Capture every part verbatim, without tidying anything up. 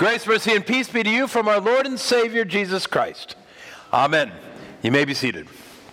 Grace, mercy, and peace be to you from our Lord and Savior, Jesus Christ. Amen. You may be seated.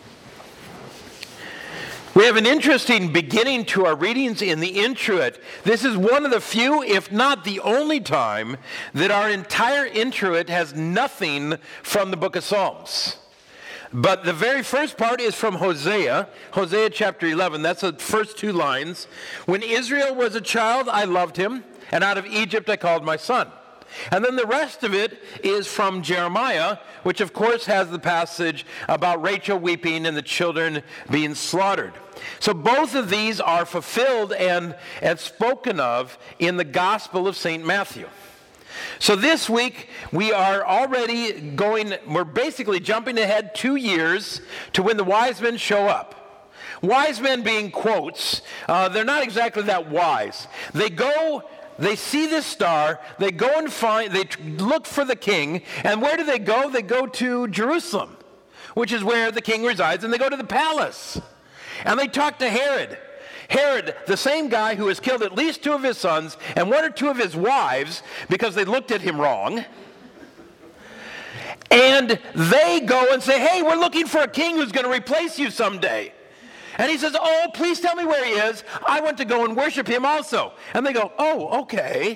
We have an interesting beginning to our readings in the introit. This is one of the few, if not the only time, that our entire introit has nothing from the book of Psalms. But the very first part is from Hosea, Hosea chapter eleven. That's the first two lines. When Israel was a child, I loved him, and out of Egypt I called my son. And then the rest of it is from Jeremiah, which of course has the passage about Rachel weeping and the children being slaughtered. So both of these are fulfilled and, and spoken of in the Gospel of Saint Matthew. So this week we are already going, we're basically jumping ahead two years to when the wise men show up. Wise men being quotes, uh, they're not exactly that wise. They go... They see this star, they go and find, they look for the king, and where do they go? They go to Jerusalem, which is where the king resides, and they go to the palace. And they talk to Herod. Herod, the same guy who has killed at least two of his sons and one or two of his wives because they looked at him wrong. And they go and say, hey, we're looking for a king who's going to replace you someday. And he says, oh, please tell me where he is. I want to go and worship him also. And they go, oh, okay.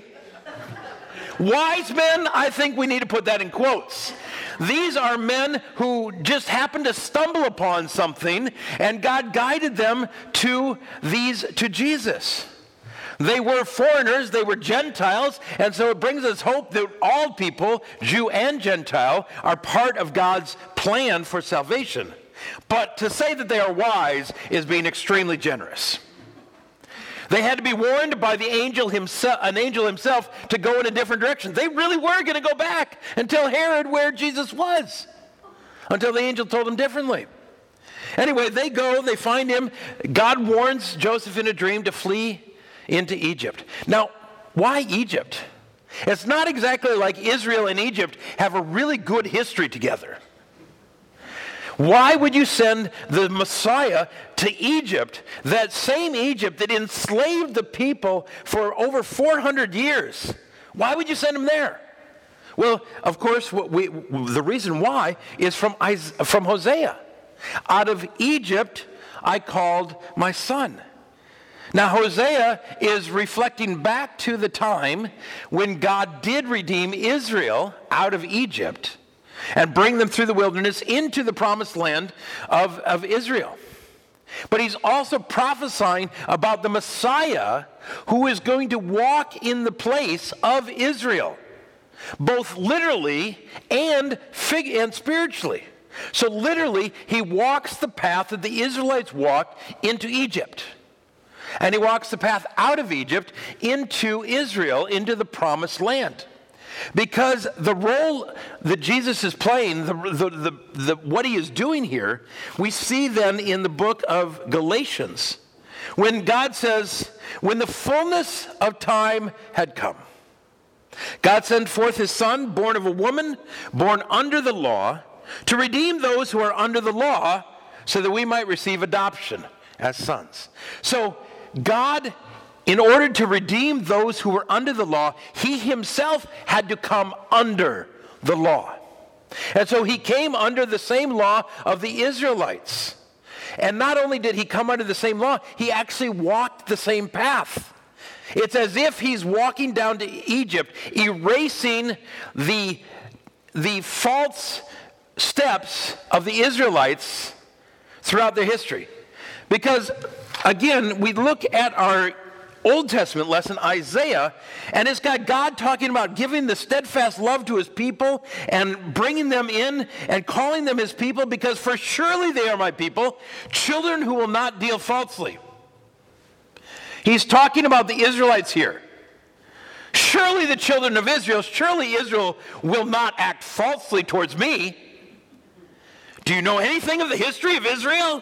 Wise men, I think we need to put that in quotes. These are men who just happened to stumble upon something, and God guided them to these to Jesus. They were foreigners, they were Gentiles, and so it brings us hope that all people, Jew and Gentile, are part of God's plan for salvation. But to say that they are wise is being extremely generous. They had to be warned by the angel himself, an angel himself, to go in a different direction. They really were going to go back and tell Herod where Jesus was, until the angel told them differently. Anyway, they go, they find him. God warns Joseph in a dream to flee into Egypt. Now, why Egypt? It's not exactly like Israel and Egypt have a really good history together. Why would you send the Messiah to Egypt, that same Egypt that enslaved the people for over four hundred years? Why would you send him there? Well, of course, what we, the reason why is from, from Hosea. Out of Egypt I called my son. Now, Hosea is reflecting back to the time when God did redeem Israel out of Egypt and bring them through the wilderness into the promised land of, of Israel. But he's also prophesying about the Messiah who is going to walk in the place of Israel, both literally and, fig- and spiritually. So literally, he walks the path that the Israelites walked into Egypt. And he walks the path out of Egypt into Israel, into the promised land. Because the role that Jesus is playing, the, the, the, the, what he is doing here, we see then in the book of Galatians, when God says, when the fullness of time had come, God sent forth his son, born of a woman, born under the law, to redeem those who are under the law, so that we might receive adoption as sons. So God, in order to redeem those who were under the law, he himself had to come under the law. And so he came under the same law of the Israelites. And not only did he come under the same law, he actually walked the same path. It's as if he's walking down to Egypt, erasing the, the false steps of the Israelites throughout their history. Because, again, we look at our Old Testament lesson, Isaiah, and it's got God talking about giving the steadfast love to his people and bringing them in and calling them his people, because for surely they are my people, children who will not deal falsely. He's talking about the Israelites here. Surely the children of Israel, surely Israel will not act falsely towards me. Do you know anything of the history of Israel?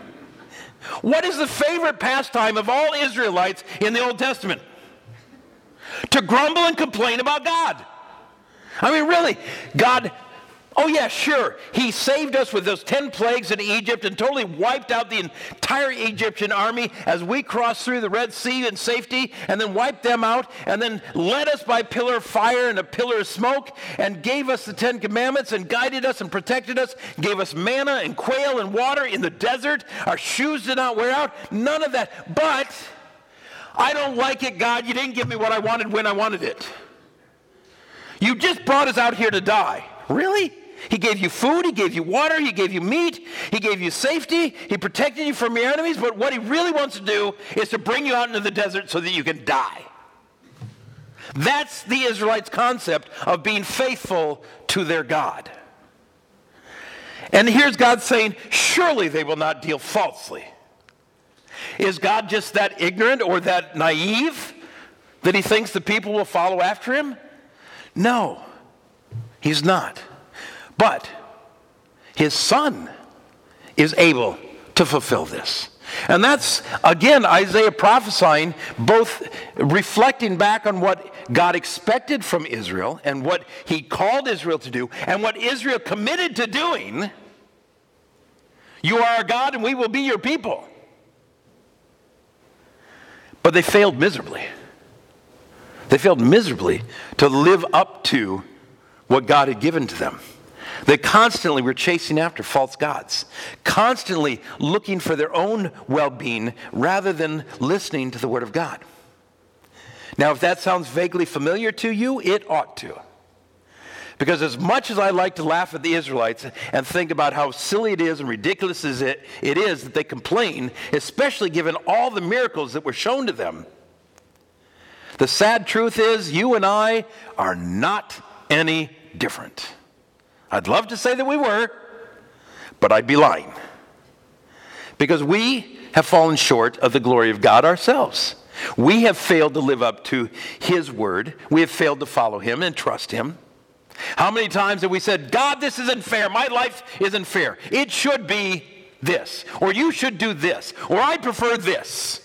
What is the favorite pastime of all Israelites in the Old Testament? To grumble and complain about God. I mean, really, God, Oh yeah, sure. He saved us with those ten plagues in Egypt and totally wiped out the entire Egyptian army as we crossed through the Red Sea in safety, and then wiped them out, and then led us by pillar of fire and a pillar of smoke, and gave us the Ten Commandments, and guided us and protected us, gave us manna and quail and water in the desert. Our shoes did not wear out. None of that. But I don't like it, God. You didn't give me what I wanted when I wanted it. You just brought us out here to die. Really? He gave you food, he gave you water, he gave you meat, he gave you safety, he protected you from your enemies, but what he really wants to do is to bring you out into the desert so that you can die. That's the Israelites' concept of being faithful to their God. And here's God saying, surely they will not deal falsely. Is God just that ignorant or that naive that he thinks the people will follow after him? No, he's not. But his Son is able to fulfill this. And that's, again, Isaiah prophesying, both reflecting back on what God expected from Israel and what he called Israel to do and what Israel committed to doing. You are our God and we will be your people. But they failed miserably. They failed miserably to live up to what God had given to them. They constantly were chasing after false gods, constantly looking for their own well-being rather than listening to the Word of God. Now, if that sounds vaguely familiar to you, it ought to. Because as much as I like to laugh at the Israelites and think about how silly it is and ridiculous it is that they complain, especially given all the miracles that were shown to them, the sad truth is you and I are not any different. I'd love to say that we were, but I'd be lying. Because we have fallen short of the glory of God ourselves. We have failed to live up to his word. We have failed to follow him and trust him. How many times have we said, God, this isn't fair. My life isn't fair. It should be this. Or you should do this. Or I prefer this.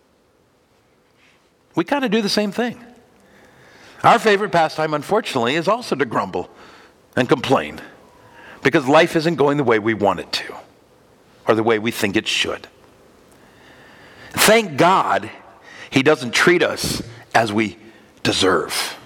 We kind of do the same thing. Our favorite pastime, unfortunately, is also to grumble and complain because life isn't going the way we want it to or the way we think it should. Thank God he doesn't treat us as we deserve.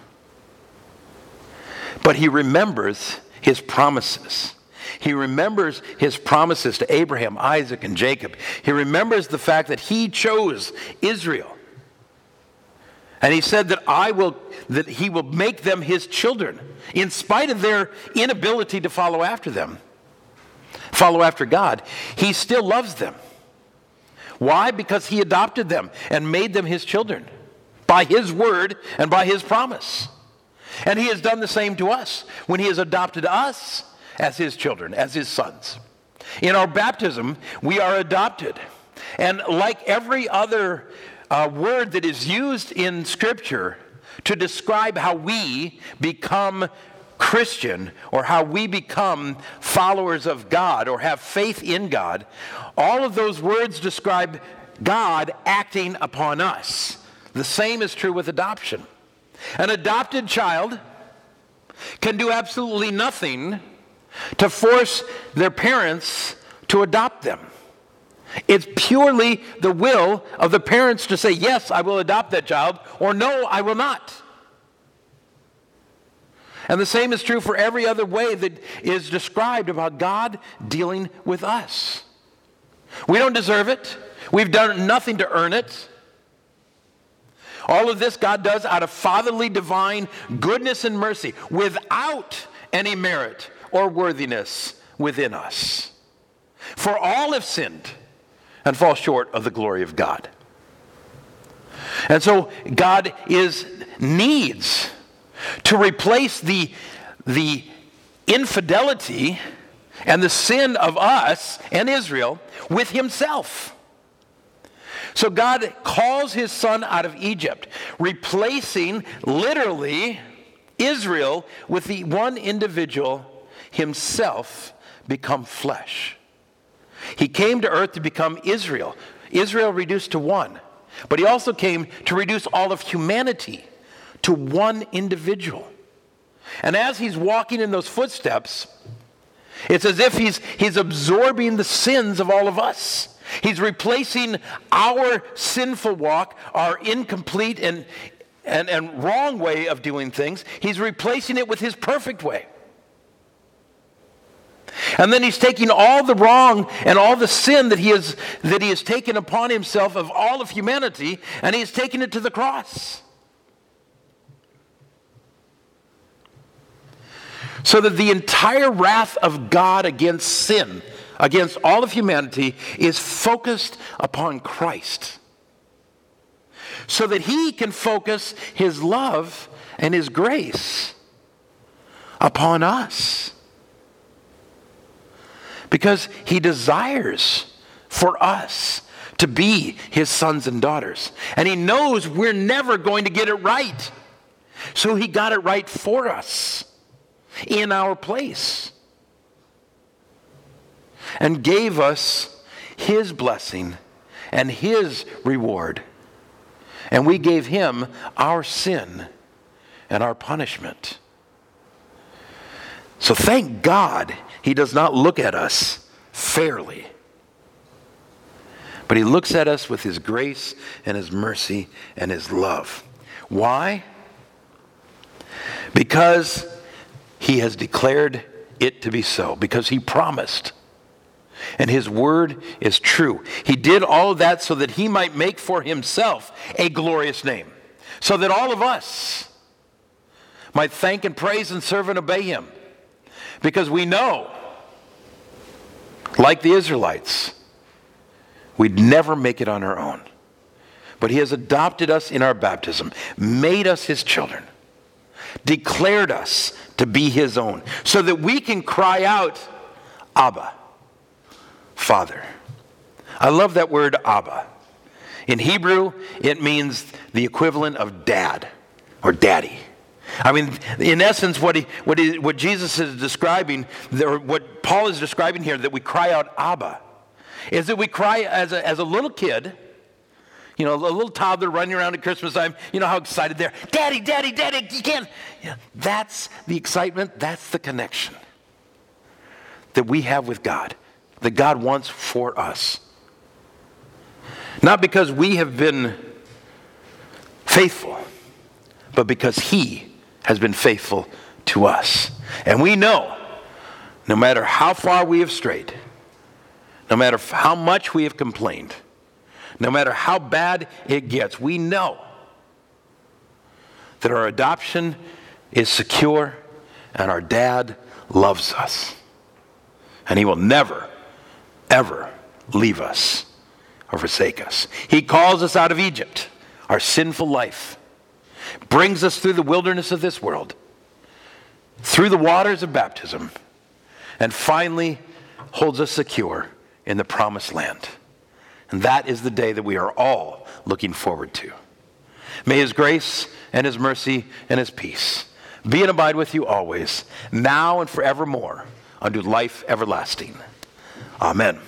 But he remembers his promises. He remembers his promises to Abraham, Isaac, and Jacob. He remembers the fact that he chose Israel. And he said that I will, that he will make them his children, in spite of their inability to follow after them, follow after God. He still loves them. Why? Because he adopted them and made them his children by his word and by his promise. And he has done the same to us when he has adopted us as his children, as his sons. In our baptism, we are adopted. And like every other Uh, word that is used in Scripture to describe how we become Christian or how we become followers of God or have faith in God, all of those words describe God acting upon us. The same is true with adoption. An adopted child can do absolutely nothing to force their parents to adopt them. It's purely the will of the parents to say, yes, I will adopt that child, or no, I will not. And the same is true for every other way that is described about God dealing with us. We don't deserve it. We've done nothing to earn it. All of this God does out of fatherly divine goodness and mercy without any merit or worthiness within us. For all have sinned and fall short of the glory of God. And so God is needs to replace the, the infidelity and the sin of us and Israel with himself. So God calls his son out of Egypt, replacing literally Israel with the one individual, himself, become flesh. He came to earth to become Israel. Israel reduced to one. But he also came to reduce all of humanity to one individual. And as he's walking in those footsteps, It's as if he's, he's absorbing the sins of all of us. He's replacing our sinful walk, our incomplete and, and, and wrong way of doing things. He's replacing it with his perfect way. And then he's taking all the wrong and all the sin that he has that he has taken upon himself of all of humanity, and he's taken it to the cross. So that the entire wrath of God against sin, against all of humanity, is focused upon Christ. So that he can focus his love and his grace upon us. Because he desires for us to be his sons and daughters. And he knows we're never going to get it right. So he got it right for us in our place. And gave us his blessing and his reward. And we gave him our sin and our punishment. So thank God he does not look at us fairly. But he looks at us with his grace and his mercy and his love. Why? Because he has declared it to be so. Because he promised. And his word is true. He did all of that so that he might make for himself a glorious name. So that all of us might thank and praise and serve and obey him. Because we know, like the Israelites, we'd never make it on our own. But he has adopted us in our baptism, made us his children, declared us to be his own, so that we can cry out, Abba, Father. I love that word Abba. In Hebrew, it means the equivalent of dad or daddy. I mean, in essence, what he, what, he, what Jesus is describing, or what Paul is describing here, that we cry out Abba, is that we cry as a, as a little kid, you know, a little toddler running around at Christmas time, you know how excited they're, Daddy, Daddy, Daddy, you can't. You know, that's the excitement, that's the connection that we have with God, that God wants for us. Not because we have been faithful, but because he has been faithful to us. And we know, no matter how far we have strayed, no matter how much we have complained, no matter how bad it gets, we know that our adoption is secure and our dad loves us. And he will never, ever leave us or forsake us. He calls us out of Egypt, our sinful life, brings us through the wilderness of this world, through the waters of baptism, and finally holds us secure in the promised land. And that is the day that we are all looking forward to. May his grace and his mercy and his peace be and abide with you always, now and forevermore, unto life everlasting. Amen.